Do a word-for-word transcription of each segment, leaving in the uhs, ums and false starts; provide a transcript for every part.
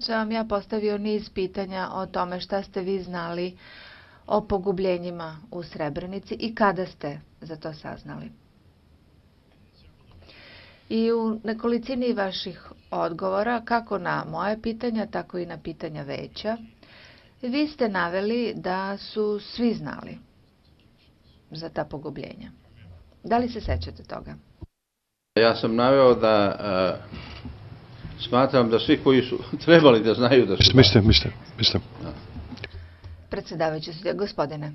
sam vam ja postavio niz pitanja o tome šta ste vi znali o pogubljenjima u Srebrenici i kada ste za to saznali. I u nekolicini vaših odgovora, kako na moje pitanja, tako i na pitanja veća, vi ste naveli da su svi znali za ta pogubljenja. Da li se sećate toga? Ja sam naveo da uh, smatram da svi koji su trebali da znaju da su... Mister, mister, mister. Predsjedavajući sudija, gospodine,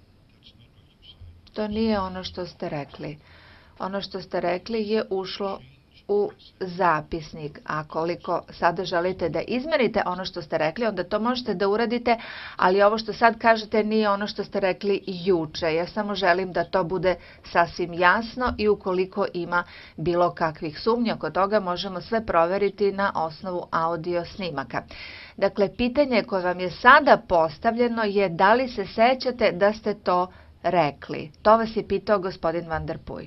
to nije ono što ste rekli. Ono što ste rekli je ušlo u zapisnik, a koliko sada želite da izmenite ono što ste rekli, onda to možete da uradite, ali ovo što sad kažete nije ono što ste rekli juče. Ja samo želim da to bude sasvim jasno i ukoliko ima bilo kakvih sumnja oko toga, možemo sve proveriti na osnovu audio snimaka. Dakle, pitanje koje vam je sada postavljeno je da li se sećate da ste to rekli. To vas je pitao gospodin Van der Puy.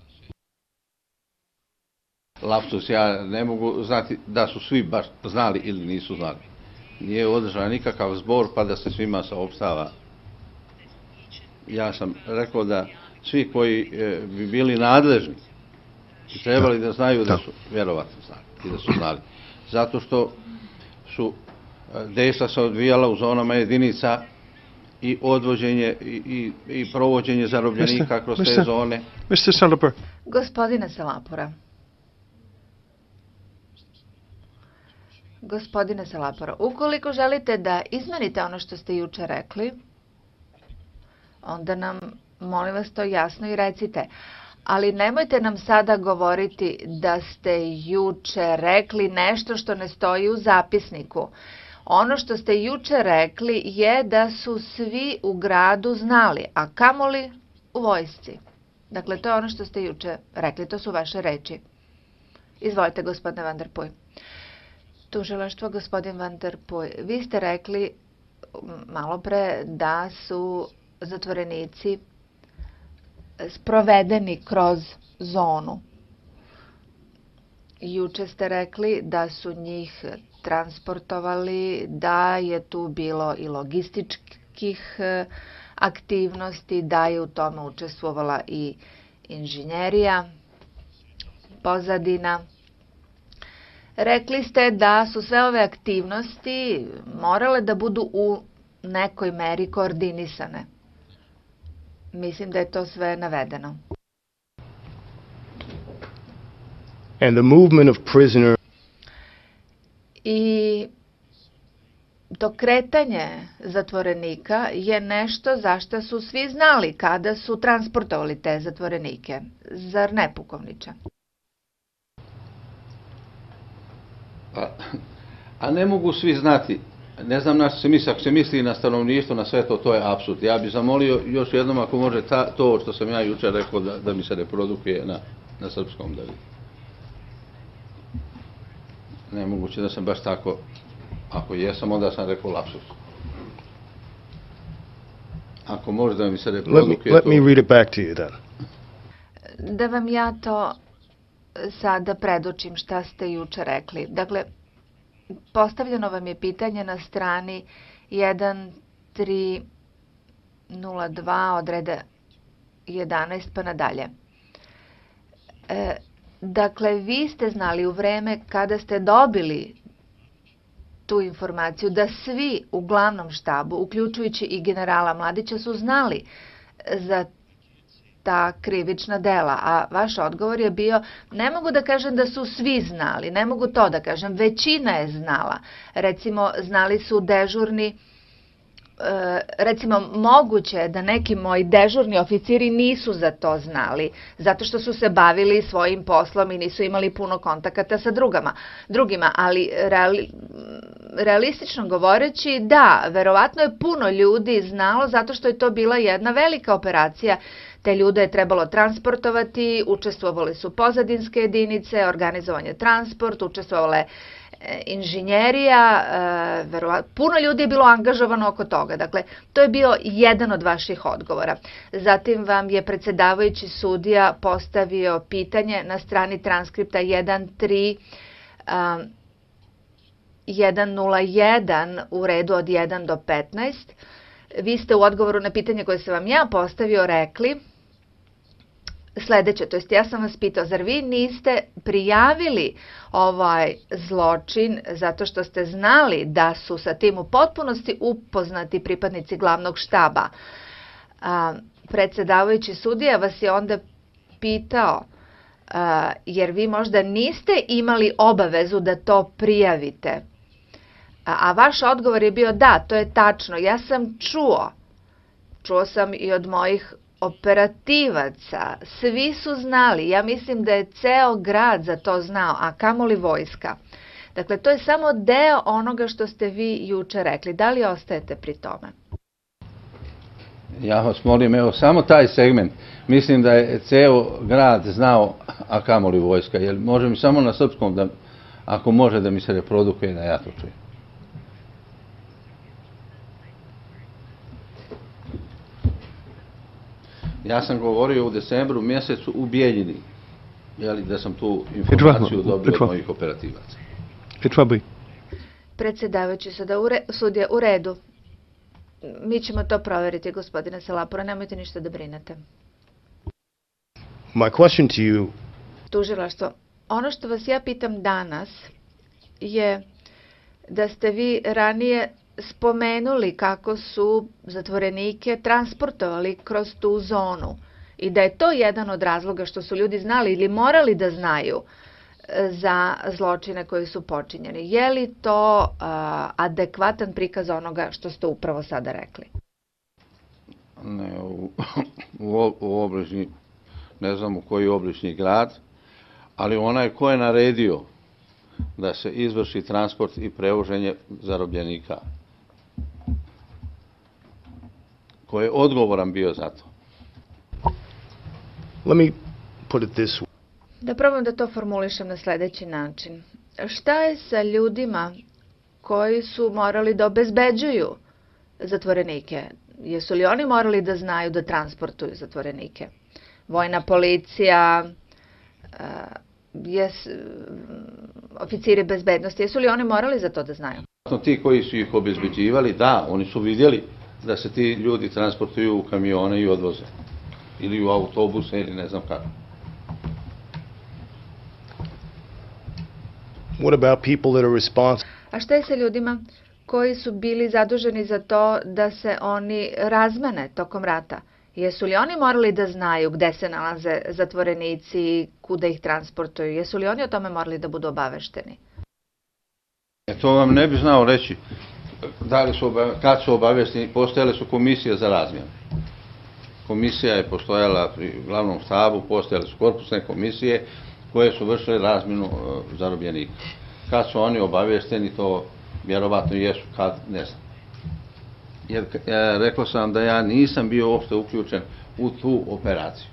Lapsus, ja ne mogu znati da su svi baš znali ili nisu znali. Nije održan nikakav zbor pa da se svima saopštava. Ja sam rekao da svi koji e, bi bili nadležni i trebali da znaju da su vjerovatno znali i da su znali. Zato što su dejstva se odvijala u zonama jedinica i odvođenje i, i, i provođenje zarobljenika kroz te zone. mister Salapur. Gospodine Salapura. Gospodine Salapura, ukoliko želite da izmenite ono što ste juče rekli, onda nam, molim vas, to jasno i recite. Ali nemojte nam sada govoriti da ste juče rekli nešto što ne stoji u zapisniku. Ono što ste juče rekli je da su svi u gradu znali, a kamoli u vojsci. Dakle, to je ono što ste juče rekli, to su vaše reči. Izvolite, gospodine Van der Puy. Tužilaštvo, gospodin Van der Puy, vi ste rekli malo pre da su zatvorenici sprovedeni kroz zonu. Juče ste rekli da su njih transportovali, da je tu bilo i logističkih aktivnosti, da je u tome učestvovala i inženjerija, pozadina. Rekli ste da su sve ove aktivnosti morale da budu u nekoj meri koordinisane. Mislim da je to sve navedeno. And the movement of prisoner. I to kretanje zatvorenika je nešto za što su svi znali kada su transportovali te zatvorenike. Zar ne, pukovniče? A, a ne mogu svi znati. Ne znam na što se misli, ako se misli na stanovništvo, na sve to, to je apsurd. Ja bih zamolio još jednom ako može ta, to što sam ja jučer rekao da, da mi se reprodukuje na, na srpskom da vidim. Nemoguće da sam baš tako, ako jesam, onda sam rekao lapsus. Ako može da mi se reprodukuje let me, let to... me read it back to you then. Da vam ja to sada predočim šta ste juče rekli. Dakle, postavljeno vam je pitanje na strani jedan tri nula dva od reda jedanaest pa nadalje. E, dakle, vi ste znali u vreme kada ste dobili tu informaciju da svi u glavnom štabu, uključujući i generala Mladića, su znali za ta krivična dela, a vaš odgovor je bio, ne mogu da kažem da su svi znali, ne mogu to da kažem, većina je znala. Recimo, znali su dežurni, recimo, moguće je da neki moji dežurni oficiri nisu za to znali, zato što su se bavili svojim poslom i nisu imali puno kontakata sa drugama, drugima, ali reali, realistično govoreći, da, verovatno je puno ljudi znalo zato što je to bila jedna velika operacija. Te ljude je trebalo transportovati, učestvovali su pozadinske jedinice, organizovan je transport, učestvovala je inženjerija, puno ljudi je bilo angažovano oko toga. Dakle, to je bio jedan od vaših odgovora. Zatim vam je predsjedavajući sudija postavio pitanje na strani transkripta jedan tri jedan nula jedan u redu od jedan do petnaest. Vi ste u odgovoru na pitanje koje sam vam ja postavio rekli sledeće, to jest ja sam vas pitao, zar vi niste prijavili ovaj zločin zato što ste znali da su sa tim u potpunosti upoznati pripadnici glavnog štaba? A, predsedavajući sudija vas je onda pitao, a, jer vi možda niste imali obavezu da to prijavite. A, a vaš odgovor je bio da, to je tačno, ja sam čuo, čuo sam i od mojih operativaca, svi su znali, ja mislim da je ceo grad za to znao, a kamoli vojska. Dakle, to je samo deo onoga što ste vi juče rekli. Da li ostajete pri tome? Ja vas molim, evo, samo taj segment. Mislim da je ceo grad znao, a kamoli vojska. Jer može mi samo na srpskom, da, ako može da mi se reprodukuje, da ja to čujem. Ja sam govorio u decembru mjesecu u Bijeljini, jeli, da sam tu informaciju dobio od mojih operativaca. Predsedavajući sudija, u redu. Mi ćemo to proveriti, gospodine Selapura, nemojte ništa da brinete. My question to you... Tužilaštvo, ono što vas ja pitam danas je da ste vi ranije spomenuli kako su zatvorenike transportovali kroz tu zonu i da je to jedan od razloga što su ljudi znali ili morali da znaju za zločine koji su počinjeni. Je li to uh, adekvatan prikaz onoga što ste upravo sada rekli? Ne, u, u, u obližnji, ne znam u koji obližnji grad, ali onaj ko je naredio da se izvrši transport i prevoženje zarobljenika, ko je odgovoran bio za to. Let me put it this way. Da probam da to formulišem na sledeći način. Šta je sa ljudima koji su morali da obezbeđuju zatvorenike? Jesu li oni morali da znaju da transportuju zatvorenike? Vojna policija, jes, oficiri bezbednosti, jesu li oni morali za to da znaju? Ti koji su ih obezbeđivali, da, oni su vidjeli da se ti ljudi transportuju u kamione i odvoze. Ili u autobuse, ili ne znam kako. What about people that are responsible? A šta je sa ljudima koji su bili zaduženi za to da se oni razmene tokom rata? Jesu li oni morali da znaju gde se nalaze zatvorenici, kuda ih transportuju? Jesu li oni o tome morali da budu obavešteni? E, to vam ne bi znao reći. Da li su, kad su obavešteni, postojale su komisije za razmjenu. Komisija je postojala pri glavnom štabu, postojale su korpusne komisije koje su vršile razmjenu zarobljenika. Kad su oni obavešteni, to vjerovatno jesu, kad, ne znam. Jer ja, rekao sam da ja nisam bio uopšte uključen u tu operaciju.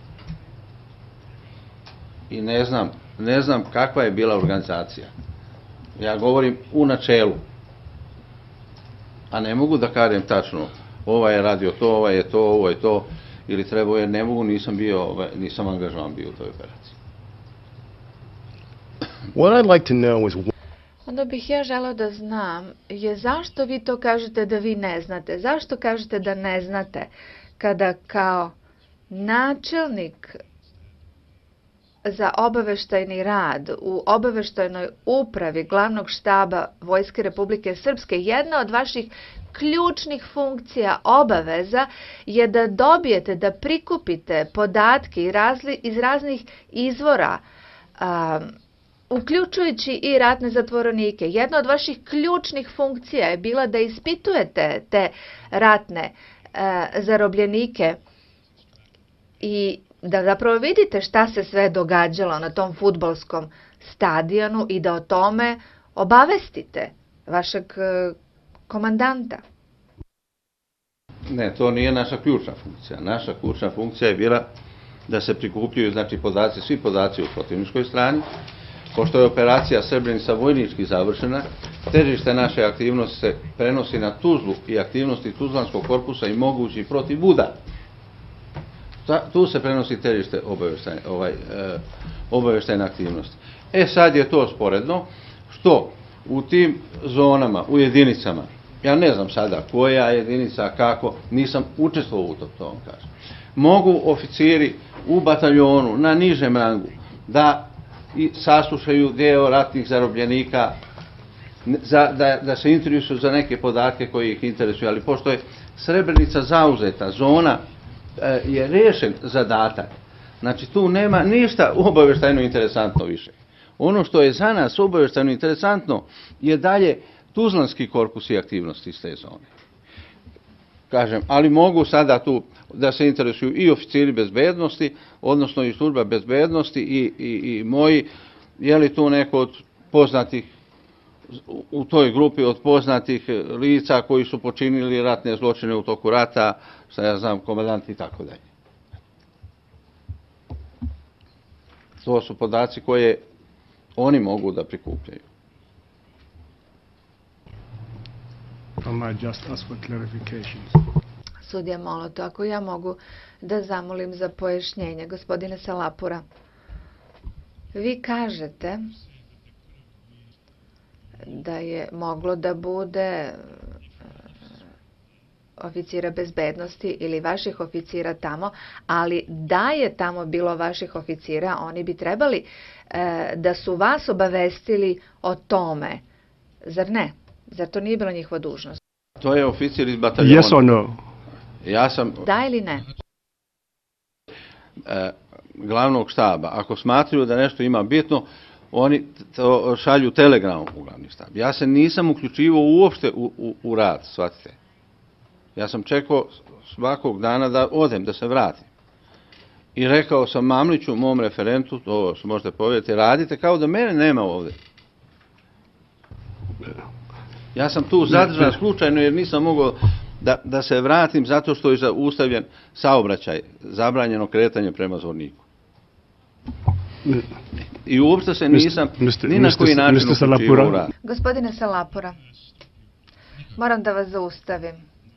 I ne znam, ne znam kakva je bila organizacija. Ja govorim u načelu. A ne mogu da kažem tačno, ovaj je radio to, ovaj je to, ovo je to, ili trebao je, ne mogu, nisam bio, nisam angažovan bio u toj operaciji. What I'd like to know is... Onda bih ja želeo da znam je zašto vi to kažete da vi ne znate? Zašto kažete da ne znate kada kao načelnik za obaveštajni rad u obaveštajnoj upravi glavnog štaba Vojske Republike Srpske, jedna od vaših ključnih funkcija, obaveza je da dobijete, da prikupite podatke iz raznih izvora, uključujući i ratne zatvorenike. Jedna od vaših ključnih funkcija je bila da ispitujete te ratne zarobljenike i da zapravo vidite šta se sve događalo na tom fudbalskom stadionu i da o tome obavestite vašeg komandanta. Ne, to nije naša ključna funkcija. Naša ključna funkcija je bila da se prikupljaju, znači, podaci, svi podaci u protivničkoj strani. Pošto je operacija Srebrenica vojnički završena, težište naše aktivnosti se prenosi na Tuzlu i aktivnosti Tuzlanskog korpusa i mogući protiv Buda. Tu se prenosi težište obaveštajne, ovaj, e, obaveštajne aktivnosti. E sad je to sporedno, što u tim zonama, u jedinicama, ja ne znam sada koja jedinica, kako, nisam učestvovao u to, to vam kažem. Mogu oficiri u bataljonu, na nižem rangu, da i saslušaju deo ratnih zarobljenika, za, da, da se interesuju za neke podatke koji ih interesuju, ali pošto je Srebrenica zauzeta, zona e, je rešen zadatak. Znači tu nema ništa obavještajno interesantno više. Ono što je za nas obavještajno interesantno je dalje Tuzlanski korpus i aktivnosti iz te zone. Kažem, ali mogu sada tu da se interesuju i oficiri bezbednosti, odnosno i služba bezbednosti i, i, i moji, je li tu neko od poznatih, u toj grupi od poznatih lica koji su počinili ratne zločine u toku rata, šta ja znam, komandanti i tako dalje. To su podaci koje oni mogu da prikupljaju. I might just ask for clarifications. Sudija Moloto, ako ja mogu da zamolim za pojašnjenje. Gospodine Salapura, vi kažete da je moglo da bude oficira bezbednosti ili vaših oficira tamo, ali da je tamo bilo vaših oficira, oni bi trebali e, da su vas obavestili o tome. Zar ne? Zar to nije bilo njihova dužnost? To je oficir iz bataljona. Yes or no? Ja sam Da ili ne? E, glavnog štaba. Ako smatraju da nešto ima bitno, oni to šalju telegramom u glavni štab. Ja se nisam uključivao uopšte u, u, u rad, shvatite. Ja sam čekao svakog dana da odem, da se vratim. I rekao sam Mamliću, mom referentu, to možete povjeriti, radite kao da mene nema ovdje. Ja sam tu zadržan slučajno jer nisam mogao da, da se vratim zato što je zaustavljen saobraćaj, zabranjeno kretanje prema Zvorniku. I uopšte se nisam ni na koji način uključivao u rad. Gospodine Salapura, moram da vas zaustavim.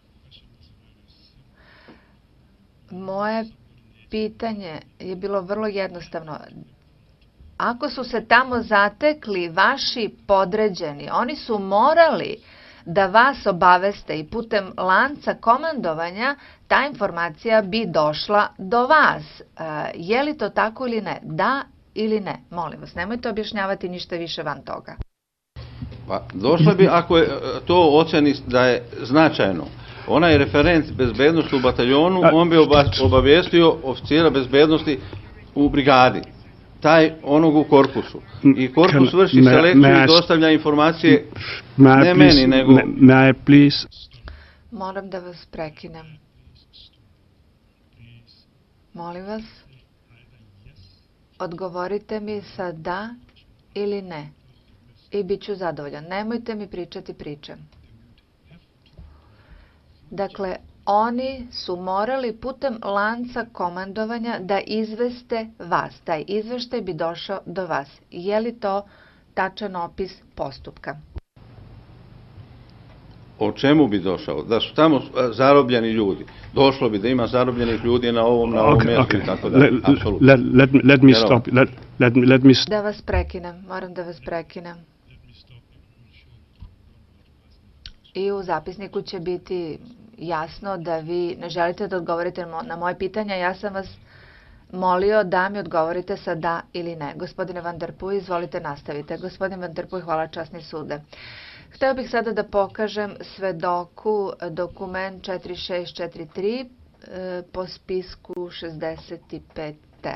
Moje pitanje je bilo vrlo jednostavno. Ako su se tamo zatekli vaši podređeni, oni su morali da vas obaveste i putem lanca komandovanja ta informacija bi došla do vas. E, je li to tako ili ne? Da ili ne? Molim vas, nemojte objašnjavati ništa više van toga. Pa, došla bi ako je to oceni da je značajno. Onaj referent bezbednosti u bataljonu, on bi obavijestio oficira bezbednosti u brigadi. Taj onog u korpusu. I korpus vrši selekciju i dostavlja informacije ne meni, nego... May I please? Moram da vas prekinem. Molim vas, odgovorite mi sa da ili ne. I bit ću zadovoljan. Nemojte mi pričati priče. Dakle, oni su morali putem lanca komandovanja da izveste vas. Taj izveštaj bi došao do vas. Je li to tačan opis postupka? O čemu bi došao? Da su tamo zarobljeni ljudi. Došlo bi da ima zarobljenih ljudi na ovom, na ovom Okay, mjestu okay. i tako da. Let, Apsolutno. let, let, me- let me stop. Let, let, me- let me Da vas prekinem. Moram da vas prekinem. I u zapisniku će biti jasno da vi ne želite da odgovorite na moje pitanja. Ja sam vas molio da mi odgovorite sa da ili ne. Gospodine Van der Puy, izvolite nastavite. Gospodin Van der Puy, hvala časni sude. Hteo bih sada da pokažem svedoku dokument četiri šest četiri tri po spisku šezdeset pet.